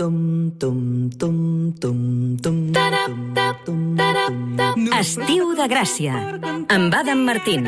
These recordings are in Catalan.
Estiu de Gràcia, amb Adam Martín.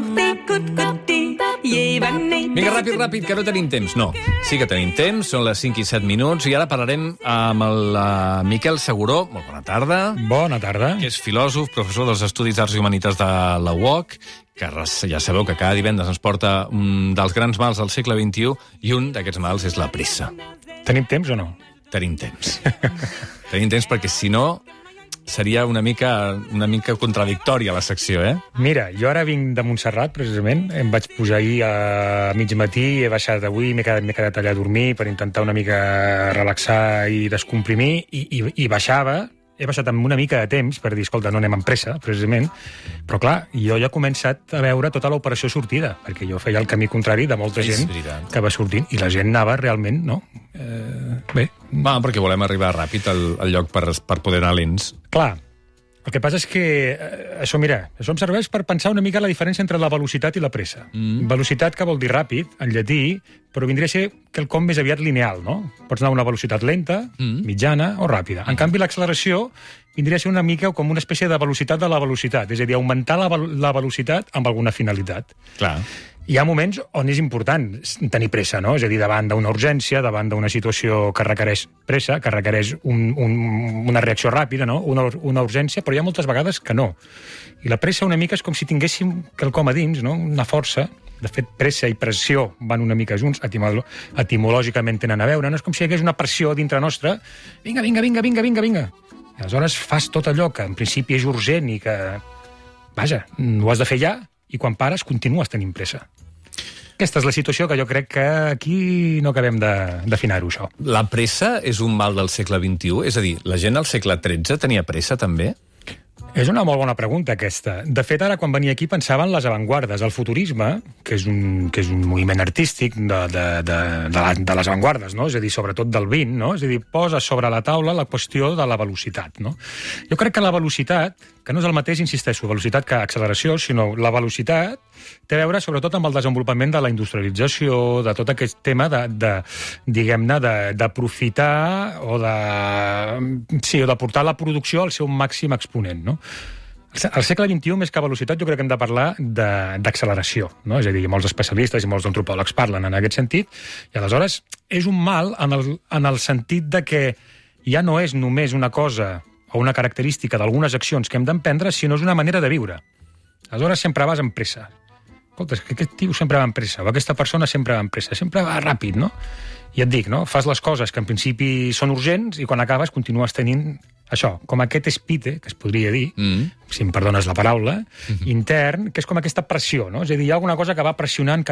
Vinga, ràpid, que no tenim temps. No, sí que tenim temps, són les 5 i 7 minuts, i ara parlarem amb el Miquel Seguró. Molt bona tarda. Bona tarda. Que és filòsof, professor dels Estudis d'Arts i Humanitats de la UOC, que ja sabeu que cada divendres ens porta un dels grans mals del segle XXI, i un d'aquests mals és la pressa. Tenim temps o no? Tenim temps. Tenim temps perquè, si no, seria una mica contradictòria la secció, eh? Mira, jo ara vinc de Montserrat, precisament. Em vaig pujar ahir a mig matí, he baixat avui, m'he quedat allà a dormir per intentar una mica relaxar i descomprimir, i baixava. He baixat amb una mica de temps per dir, escolta, no anem amb pressa, precisament, però clar, jo ja he començat a veure tota l'operació sortida, perquè jo feia el camí contrari de molta gent que va sortint, i la gent anava realment, no? Bé. Va, perquè volem arribar ràpid al lloc per poder anar lents. Clar. El que passa és que això em serveix per pensar una mica la diferència entre la velocitat i la pressa. Velocitat, que vol dir ràpid, en llatí, però vindria a ser quelcom més aviat lineal, no? Pots anar a una velocitat lenta, mitjana o ràpida. En canvi, l'acceleració vindria a ser una mica com una espècie de velocitat de la velocitat, és a dir, augmentar la velocitat amb alguna finalitat. Clar. Hi ha moments on és important tenir pressa, no? És a dir, davant d'una urgència, davant d'una situació que requereix pressa, que requereix una reacció ràpida, no? Una urgència, però hi ha moltes vegades que no. I la pressa una mica és com si tinguéssim quelcom a dins, no? Una força. De fet, pressa i pressió van una mica junts, etimològicament tenen a veure, no? És com si hi hagués una pressió dintre nostra. Vinga. I aleshores fas tot allò que en principi és urgent i que, vaja, ho has de fer ja, i quan pares continues tenint pressa. Aquesta és la situació que jo crec que aquí no acabem d'afinar-ho, això. La pressa és un mal del segle XXI? És a dir, la gent al segle XIII tenia pressa, també? És una molt bona pregunta, aquesta. De fet, ara, quan venia aquí, pensava en les avantguardes. El futurisme, que és un moviment artístic de les avantguardes, no? És a dir, sobretot del 20, no? És a dir, posa sobre la taula la qüestió de la velocitat, no? Jo crec que la velocitat, que no és el mateix, insisteixo, velocitat que acceleració, sinó la velocitat té a veure sobretot amb el desenvolupament de la industrialització, de tot aquest tema diguem-ne, d'aprofitar o de portar la producció al seu màxim exponent, no? Al segle XXI, més que velocitat, jo crec que hem de parlar d'acceleració, no? És a dir, molts especialistes i molts antropòlegs parlen en aquest sentit, i aleshores és un mal en el sentit de que ja no és només una cosa o una característica d'algunes accions que hem d'emprendre, sinó és una manera de viure. Aleshores sempre vas amb pressa. Escolta, és que aquest tio sempre va amb pressa, o aquesta persona sempre va amb pressa, sempre va ràpid, no? I et dic, no? Fas les coses que en principi són urgents i quan acabes continues tenint això, com aquest espite, que es podria dir, si em perdones la paraula, intern, que és com aquesta pressió, no? És a dir, hi ha alguna cosa que va pressionant.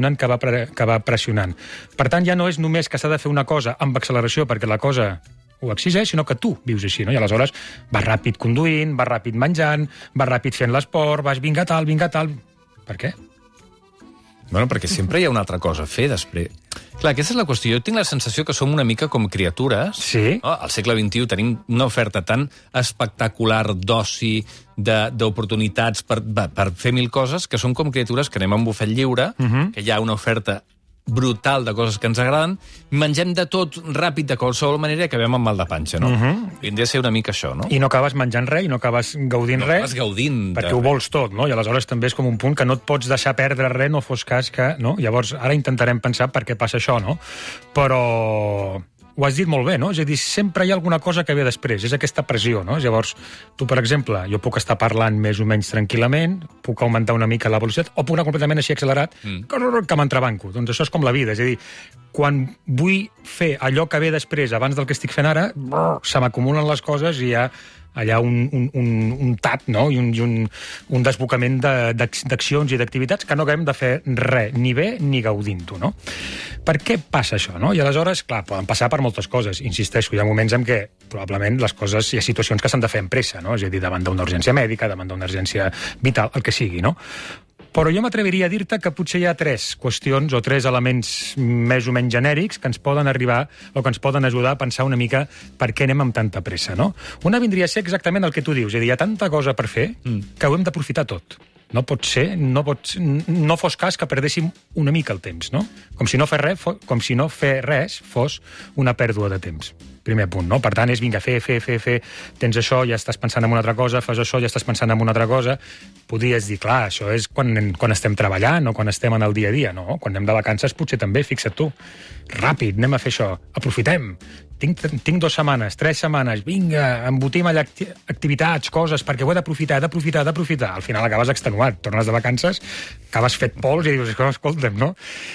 Per tant, ja no és només que s'ha de fer una cosa amb acceleració perquè la cosa ho exigeix, sinó que tu vius així, no? I aleshores vas ràpid conduint, vas ràpid menjant, vas ràpid fent l'esport, vas vinga tal. Per què? Bueno, perquè sempre hi ha una altra cosa a fer després. Clar, aquesta és la qüestió. Jo tinc la sensació que som una mica com criatures. Sí. Oh, al segle XXI tenim una oferta tan espectacular d'oci, d'oportunitats per fer mil coses, que som com criatures que anem a un bufet lliure, que hi ha una oferta brutal de coses que ens agraden, mengem de tot ràpid de qualsevol manera i acabem amb mal de panxa, no? Vindria a ser una mica això, no? I no acabes menjant res, i no acabes gaudint res. No acabes gaudint. Perquè ho vols tot, no? I aleshores també és com un punt que no et pots deixar perdre res, no fos cas que... no? Llavors, ara intentarem pensar per què passa això, no? Però ho has dit molt bé, no? És a dir, sempre hi ha alguna cosa que ve després, és aquesta pressió, no? Llavors, tu, per exemple, jo puc estar parlant més o menys tranquil·lament, puc augmentar una mica la velocitat, o puc anar completament així accelerat, que m'entrebanco. Doncs això és com la vida, és a dir, quan vull fer allò que ve després abans del que estic fent ara, se m'acumulen les coses i hi ha allà un tat, no? I un desbocament d'accions i d'activitats que no acabem de fer res, ni bé ni gaudint-ho, no? Per què passa això, no? I aleshores, clar, poden passar per moltes coses. Insisteixo, hi ha moments en què probablement les coses, hi ha situacions que s'han de fer amb pressa, no? És a dir, davant d'una urgència mèdica, davant d'una urgència vital, el que sigui, no? Però jo m'atreviria a dir-te que potser hi ha tres qüestions o tres elements més o menys genèrics que ens poden arribar o que ens poden ajudar a pensar una mica per què anem amb tanta pressa, no? Una vindria a ser exactament el que tu dius, és a dir, hi ha tanta cosa per fer que ho hem d'aprofitar tot. No pot ser, no fos cas que perdéssim una mica el temps, no? Com si no fer res fos una pèrdua de temps. Primer punt, no? Per tant, és vinga, fer, tens això, ja estàs pensant en una altra cosa, fas això, ja estàs pensant en una altra cosa. Podries dir, clar, això és quan estem treballant o quan estem en el dia a dia, no? Quan anem de vacances potser també, fixa't tu. Ràpid, anem a fer això, aprofitem. Tinc 2 setmanes, 3 setmanes, vinga, embotim allà activitats, coses, perquè ho he d'aprofitar. Al final acabes extenuat, tornes de vacances, acabes fet pols i dius, escolta'm, no?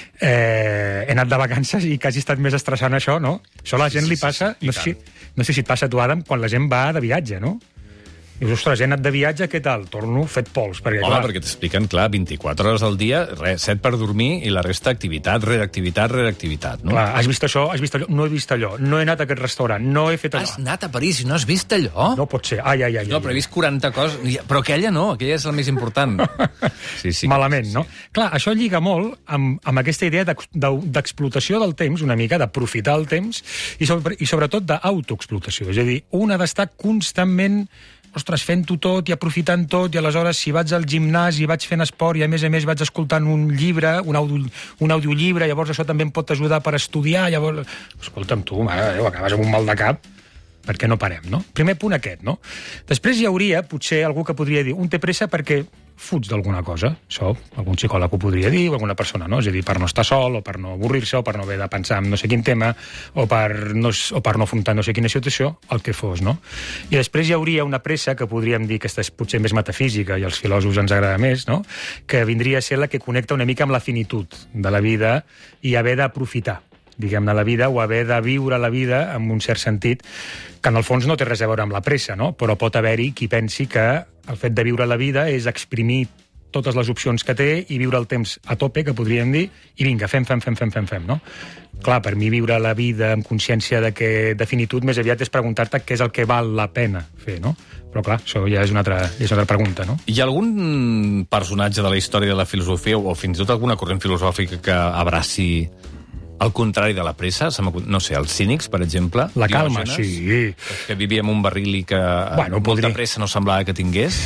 He anat de vacances i quasi he estat més estressant això, no? Això a la gent li passa, no sé si et passa a tu, Adam, quan la gent va de viatge, no? Dius, ostres, he anat de viatge, què tal? Torno fet pols. Perquè, home, perquè t'expliquen, clar, 24 hores al dia, 7 per dormir i la resta activitat, rere activitat, no? Clar, has vist això, no he vist allò, no he anat a aquest restaurant, no he fet allò. Has anat a París i no has vist allò? No pot ser, ai. No, però he vist 40 coses, però aquella no, aquella és la més important. Sí. Malament, no? Clar, això lliga molt amb aquesta idea d'explotació del temps, una mica, d'aprofitar el temps, i sobretot d'autoexplotació. És a dir, un ha d'estar constantment fent-ho tot i aprofitant tot, i aleshores si vaig al gimnàs i vaig fent esport i a més vaig escoltant un llibre, un audiollibre, llavors això també em pot ajudar per estudiar, llavors... Escolta'm tu, mare de Déu, acabes amb un mal de cap, perquè no parem, no? Primer punt aquest, no? Després hi hauria, potser, algú que podria dir, un té pressa perquè fuig d'alguna cosa, això algun psicòleg ho podria dir, o alguna persona, no? És a dir, per no estar sol, o per no avorrir-se, o per no haver de pensar en no sé quin tema, o per no afrontar no sé quina situació, el que fos, no? I després hi hauria una pressa, que podríem dir que aquesta és potser més metafísica, i als filòsofs ens agrada més, no? Que vindria a ser la que connecta una mica amb la finitud de la vida i haver d'aprofitar, diguem-ne, la vida, o haver de viure la vida en un cert sentit, que en el fons no té res a veure amb la pressa, no? Però pot haver-hi qui pensi que el fet de viure la vida és exprimir totes les opcions que té i viure el temps a tope, que podríem dir, i vinga, fem, no? Clar, per mi viure la vida amb consciència de finitud més aviat és preguntar-te què és el que val la pena fer, no? Però clar, això ja és una altra pregunta, no? Hi ha algun personatge de la història de la filosofia, o fins i tot alguna corrent filosòfica que abraci al contrari de la pressa? No sé, els cínics, per exemple. La calma, sí. Que vivia en un barril i que molta pressa no semblava que tingués.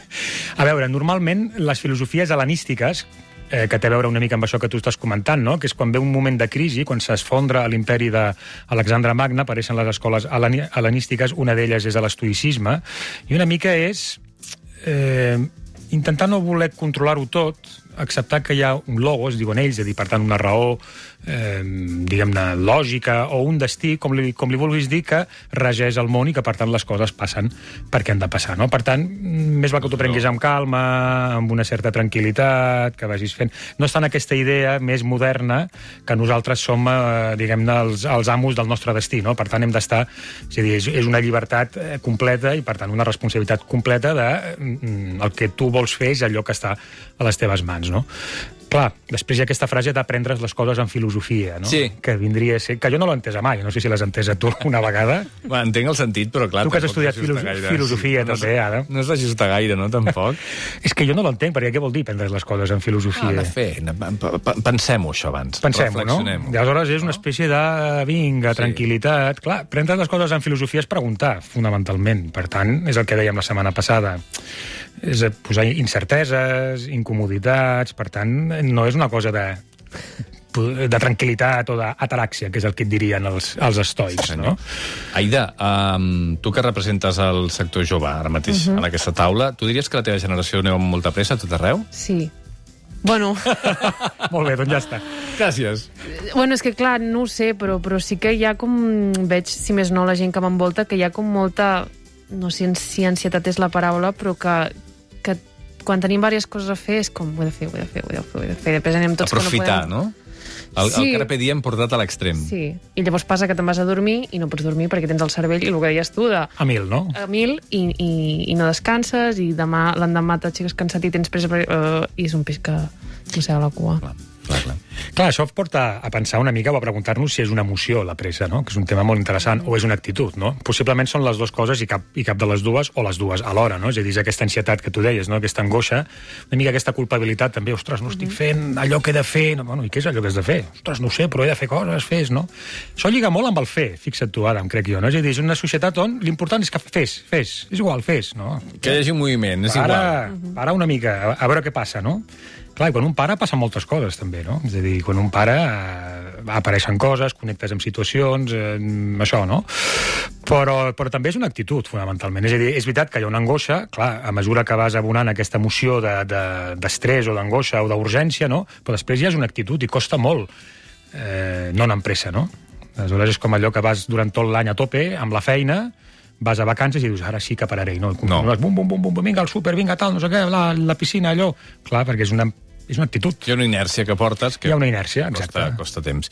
A veure, normalment les filosofies hel·lenístiques, que té a veure una mica amb això que tu estàs comentant, no? Que és quan ve un moment de crisi, quan s'esfondra l'imperi d'Alexandre Magne, apareixen les escoles hel·lenístiques, una d'elles és l'estoïcisme, i una mica és intentar no voler controlar-ho tot, acceptar que hi ha un logos, diuen ells, és a dir, per tant, una raó, diguem-ne, lògica, o un destí, com li vulguis dir, que regeix el món i que, per tant, les coses passen perquè han de passar, no? Per tant, més val que t'ho prenguis amb calma, amb una certa tranquil·litat, que vagis fent... No és tant aquesta idea més moderna que nosaltres som, diguem-ne, els amos del nostre destí, no? Per tant, hem d'estar... És a dir, és una llibertat completa i, per tant, una responsabilitat completa de el que tu vols fer és allò que està a les teves mans, no? Clar, després hi ha aquesta frase d'aprendre's les coses en filosofia, no? Sí. Que vindria a ser... Que jo no l'he entesa mai, no sé si l'has entesa tu una vegada. Bueno, entenc el sentit, però clar... Tu que has estudiat filosofia, també, ara. No s'ajusta gaire, no, tampoc? És que jo no l'entenc, perquè què vol dir prendre's les coses en filosofia? De fer, pensem-ho, això, abans. Pensem-ho, no? I aleshores és una espècie de, vinga, tranquil·litat... Clar, prendre's les coses en filosofia és preguntar, fonamentalment. Per tant, és el que dèiem la setmana passada. És posar incerteses, incomoditats, per tant, no és una cosa de tranquil·litat o d'ataràxia, que és el que et dirien els estoics, no? Aida, tu que representes el sector jove ara mateix en aquesta taula, tu diries que la teva generació aneu amb molta pressa a tot arreu? Sí. Bueno... Molt bé, doncs ja està. Gràcies. Bueno, és que clar, no ho sé, però sí que hi ha com... Veig, si més no, la gent que m'envolta, que hi ha com molta... No sé si ansietat és la paraula, però que quan tenim diverses coses a fer és com, ho he de fer. Després anem tots aprofitar, que no podem... no? El carpe diem portat a l'extrem. Sí, i llavors passa que te'n vas a dormir i no pots dormir perquè tens el cervell, i el que deies tu, A 1000, no? A 1000, i no descanses, i l'endemà t'aixeques cansat i tens pressa, i és un peix que no sé, a la cua. Clar. Clar, això porta a pensar una mica o a preguntar-nos si és una emoció la pressa, no? Que és un tema molt interessant, o és una actitud, no? Possiblement són les dues coses i cap de les dues, o les dues alhora, no? És a dir, és aquesta ansietat que tu deies, no? Aquesta angoixa, una mica aquesta culpabilitat també, ostres, no estic fent allò que he de fer, no, bueno, i què és allò que has de fer? Ostres, no ho sé, però he de fer coses, fes, no? Això lliga molt amb el fer, fixa't tu, Adam, crec jo, no? És a dir, és una societat on l'important és que fes, és igual, fes, no? Que hi hagi un moviment, és igual. Para una mica, a veure què passa, no? Clar, i quan un para passen moltes coses, també, no? És a dir, quan un para apareixen coses, connectes amb situacions, això, no? Però també és una actitud, fonamentalment. És a dir, és veritat que hi ha una angoixa, clar, a mesura que vas abonant aquesta emoció d'estrès o d'angoixa o d'urgència, no? Però després ja és una actitud i costa molt no anar amb pressa, no? Aleshores és com allò que vas durant tot l'any a tope, amb la feina, vas a vacances i dius, ara sí que pararé. No, bum, bum, bum, bum, vinga al súper, vinga tal, no sé què, la piscina, allò. Clar, perquè és una actitud. Hi ha una inèrcia que portes que hi ha una inèrcia, exacte. Costa temps.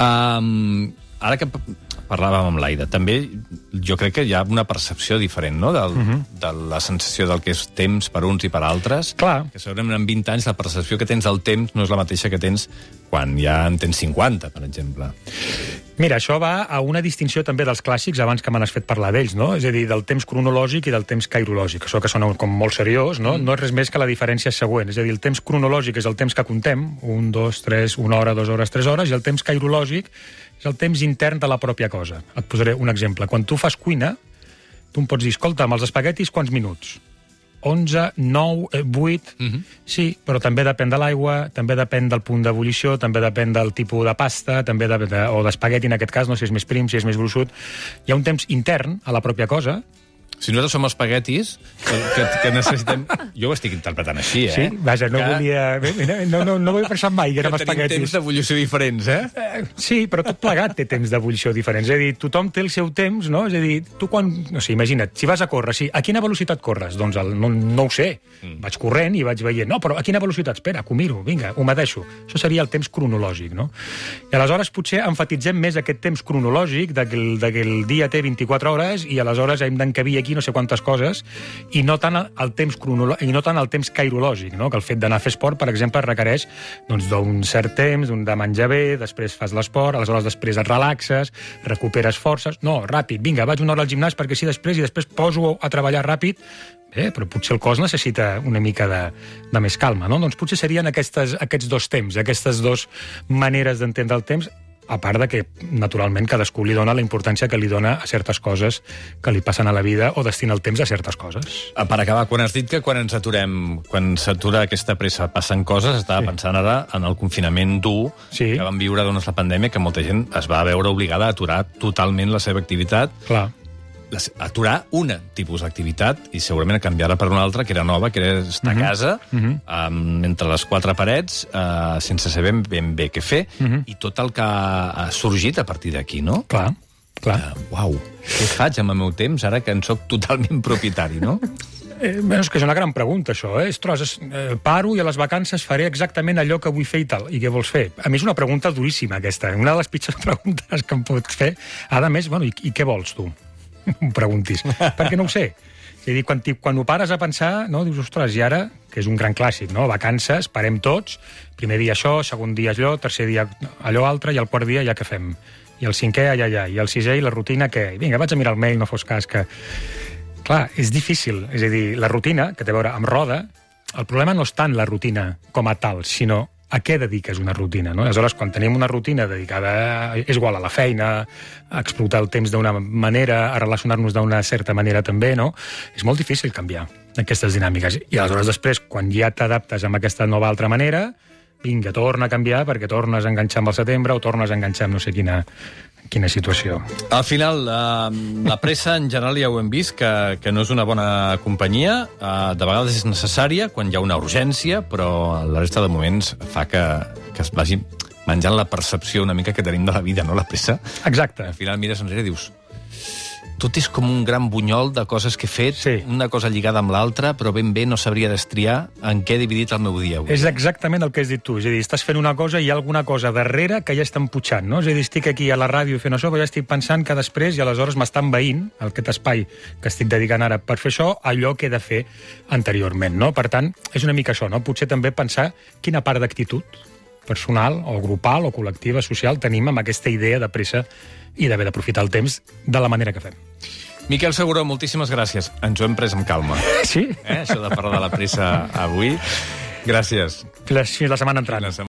Ara que parlàvem amb l'Aida, també jo crec que hi ha una percepció diferent, no?, de la sensació del que és temps per uns i per altres. Clar. Que segurament en 20 anys la percepció que tens del temps no és la mateixa que tens quan ja en tens 50, per exemple. Mira, això va a una distinció també dels clàssics, abans que me n'has fet parlar d'ells, no? És a dir, del temps cronològic i del temps cairològic. Això que sona com molt seriós, no? No és res més que la diferència següent. És a dir, el temps cronològic és el temps que contem, 1, 2, 3, 1 hora, 2 hores, 3 hores, i el temps cairològic és el temps intern de la pròpia cosa. Et posaré un exemple. Quan tu fas cuina, tu em pots dir, escolta, amb els espaguetis quants minuts? 11, 9, 8... Sí, però també depèn de l'aigua, també depèn del punt d'ebullició, també depèn del tipus de pasta, també o d'espagueti, en aquest cas, no sé si és més prim, si és més gruixut. Hi ha un temps intern a la pròpia cosa. Si nosaltres som espaguetis, que necessitem... Jo ho estic interpretant així, Sí, vaja, no volia... No ho he pensat mai, que érem espaguetis. Que tenim temps d'ebullició diferents, Sí, però tot plegat té temps d'ebullició diferents. És a dir, tothom té el seu temps, no? És a dir, tu quan... No sé, imagina't, si vas a córrer, sí, a quina velocitat corres? Doncs no ho sé. Vaig corrent i vaig veient, no, però a quina velocitat? Espera, que ho miro, vinga, ho medeixo. Això seria el temps cronològic, no? I aleshores potser enfatitzem més aquest temps cronològic de que el dia té 24 hores i aleshores hem d'encabir aquí no sé quantes coses, i no tant el temps cronològic, i no tant el temps cairològic, no? Que el fet d'anar a fer esport, per exemple, requereix d'un cert temps, de menjar bé, després fas l'esport, aleshores després et relaxes, recuperes forces... No, ràpid, vinga, vaig una hora al gimnàs perquè sí, després, i després poso a treballar ràpid. Però potser el cos necessita una mica de més calma, no? Doncs potser serien aquests dos temps, aquestes dues maneres d'entendre el temps, a part de que, naturalment, cadascú li dona la importància que li dona a certes coses que li passen a la vida o destina el temps a certes coses. Per acabar, quan has dit que quan ens aturem, quan s'atura aquesta pressa, passen coses, estava pensant ara en el confinament dur que vam viure durant la pandèmia, que molta gent es va veure obligada a aturar totalment la seva activitat. Clar. Aturar una tipus d'activitat i segurament canviar-la per una altra, que era nova, que era estar a casa, entre les quatre parets, sense saber ben bé què fer, i tot el que ha sorgit a partir d'aquí, no? Clar. Uau, què faig amb el meu temps ara que en soc totalment propietari, no? És que és una gran pregunta, això, Ostres, paro i a les vacances faré exactament allò que vull fer i tal. I què vols fer? A mi és una pregunta duríssima, aquesta. Una de les pitjors preguntes que em pots fer. A més, bueno, i què vols, tu? Em preguntis, perquè no ho sé. És a dir, quan ho pares a pensar, no, dius, ostres, i ara, que és un gran clàssic, no? Vacances, parem tots, primer dia això, segon dia allò, tercer dia allò altre, i el quart dia ja què fem? I el cinquè allà, i el sisè i la rutina què? Vinga, vaig a mirar el mail, no fos cas que... Clar, és difícil, és a dir, la rutina, que té a veure amb roda, el problema no és tant la rutina com a tal, sinó a què dediques una rutina, no? Aleshores, quan tenim una rutina dedicada, és igual a la feina, a explotar el temps d'una manera, a relacionar-nos d'una certa manera també, no? És molt difícil canviar aquestes dinàmiques. I aleshores després, quan ja t'adaptes amb aquesta nova altra manera, vinga, torna a canviar perquè tornes a enganxar amb el setembre o tornes a enganxar amb no sé quina situació. Al final, la pressa, en general, ja ho hem vist, que no és una bona companyia. De vegades és necessària quan hi ha una urgència, però la resta de moments fa que es vagi menjant la percepció una mica que tenim de la vida, no?, la pressa. Exacte. Al final mires enrere i dius... Tot és com un gran bunyol de coses que he fet, una cosa lligada amb l'altra, però ben bé no sabria destriar en què he dividit el meu dia avui. És exactament el que has dit tu. És a dir, estàs fent una cosa i hi ha alguna cosa darrere que ja està emputxant, no? És a dir, estic aquí a la ràdio fent això, però ja estic pensant que després, i aleshores m'està envaint aquest espai que estic dedicant ara per fer això, allò que he de fer anteriorment, no? Per tant, és una mica això, no? Potser també pensar quina part d'actitud personal, o grupal, o col·lectiva, social, tenim amb aquesta idea de pressa i d'haver d'aprofitar el temps de la manera que fem. Miquel Seguró, moltíssimes gràcies. Ens ho hem pres amb calma. Sí? Això de parlar de la pressa avui. Gràcies. Fins la setmana entrant.